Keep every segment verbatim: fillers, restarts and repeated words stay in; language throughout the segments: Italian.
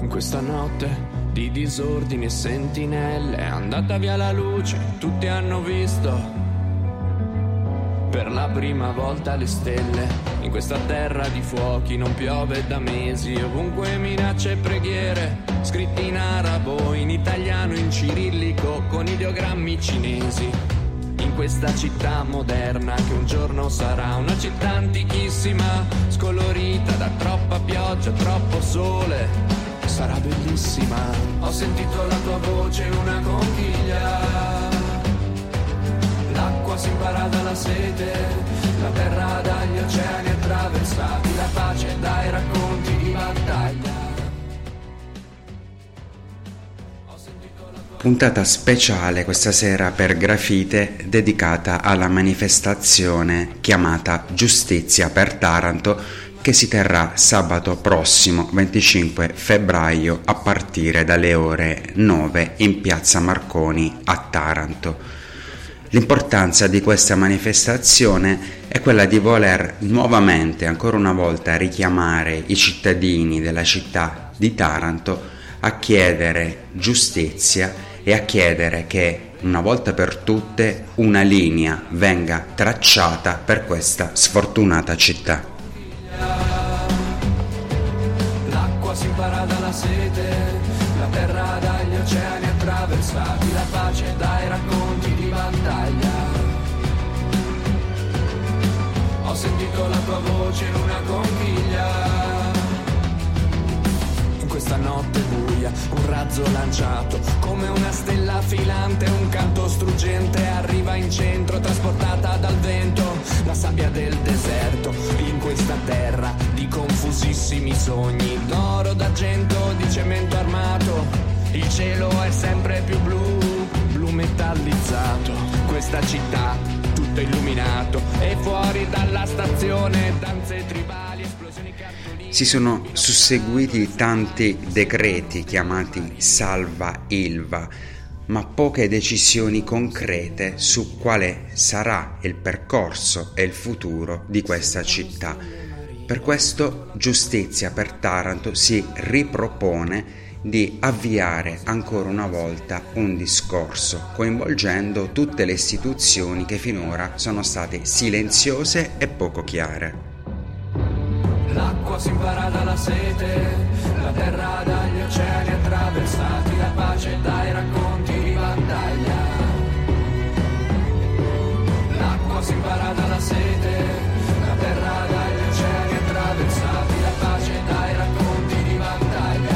In questa notte di disordini e sentinelle è andata via la luce, tutti hanno visto per la prima volta le stelle. In questa terra di fuochi non piove da mesi, ovunque minacce e preghiere, scritti in arabo, in italiano, in cirillico, con ideogrammi cinesi. In questa città moderna che un giorno sarà una città antichissima, scolorita da troppa pioggia, troppo sole, sarà bellissima. Ho sentito la tua voce in una conchiglia, l'acqua si impara dalla sete, la terra dagli oceani attraversati, la pace dai racconti di battaglia. Puntata speciale questa sera per Grafite dedicata alla manifestazione chiamata Giustizia per Taranto, che si terrà sabato prossimo venticinque febbraio a partire dalle ore nove in piazza Marconi a Taranto. L'importanza di questa manifestazione è quella di voler nuovamente, ancora una volta, richiamare i cittadini della città di Taranto a chiedere giustizia e a chiedere che una volta per tutte una linea venga tracciata per questa sfortunata città. L'acqua si impara dalla sete, la terra dagli oceani attraversati, la pace dai racconti di battaglia. Ho sentito la tua voce in una conchiglia. In questa notte buia, un razzo lanciato come una stella filante, un canto struggente arriva in centro, trasportata dal vento, la sabbia del deserto. In questa terra di confusissimi sogni, d'oro, d'argento, di cemento armato, il cielo è sempre più blu, blu metallizzato. Questa città tutto illuminato e fuori dalla stazione danze tribali, esplosioni cartoline. Si sono susseguiti tanti decreti chiamati Salva Ilva, ma poche decisioni concrete su quale sarà il percorso e il futuro di questa città. Per questo Giustizia per Taranto si ripropone di avviare ancora una volta un discorso coinvolgendo tutte le istituzioni che finora sono state silenziose e poco chiare. L'acqua si impara dalla sete, la terra dagli oceani attraversati, la pace dai racconti di battaglia. L'acqua si impara dalla sete, la terra dagli oceani attraversati, la pace dai racconti di battaglia.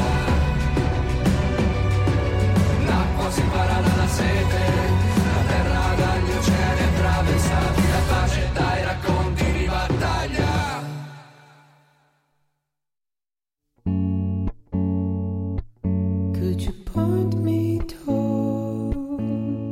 L'acqua si impara dalla sete, la terra dagli oceani attraversati, la pace dai racconti di battaglia. Could you point me towards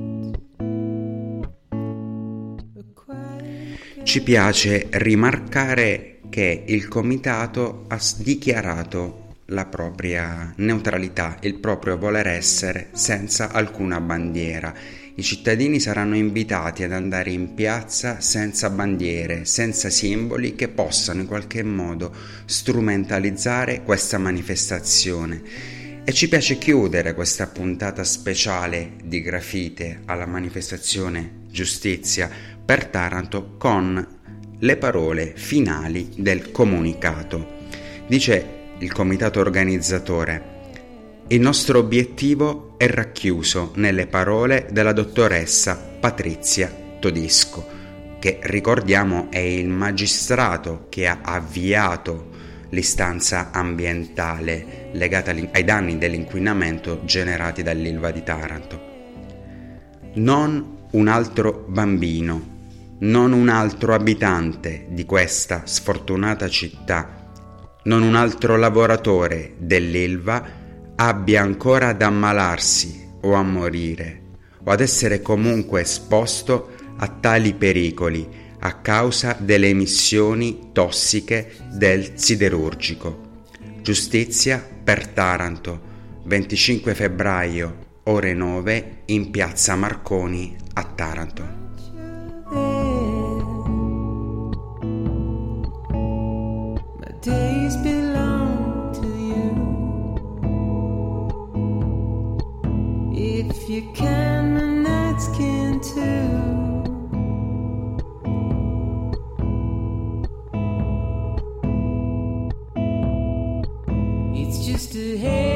a quiet... Ci piace rimarcare che il comitato ha dichiarato la propria neutralità, il proprio voler essere senza alcuna bandiera. I cittadini saranno invitati ad andare in piazza senza bandiere, senza simboli che possano in qualche modo strumentalizzare questa manifestazione. E ci piace chiudere questa puntata speciale di Grafite alla manifestazione Giustizia per Taranto con le parole finali del comunicato. Dice il comitato organizzatore: il nostro obiettivo è racchiuso nelle parole della dottoressa Patrizia Todisco, che ricordiamo è il magistrato che ha avviato l'istanza ambientale legata ai danni dell'inquinamento generati dall'Ilva di Taranto. Non un altro bambino, non un altro abitante di questa sfortunata città, non un altro lavoratore dell'Ilva abbia ancora ad ammalarsi o a morire o ad essere comunque esposto a tali pericoli a causa delle emissioni tossiche del siderurgico. Giustizia per Taranto, venticinque febbraio, ore nove, in piazza Marconi a Taranto. Days belong to you. you can, my nights can too. It's just a hair.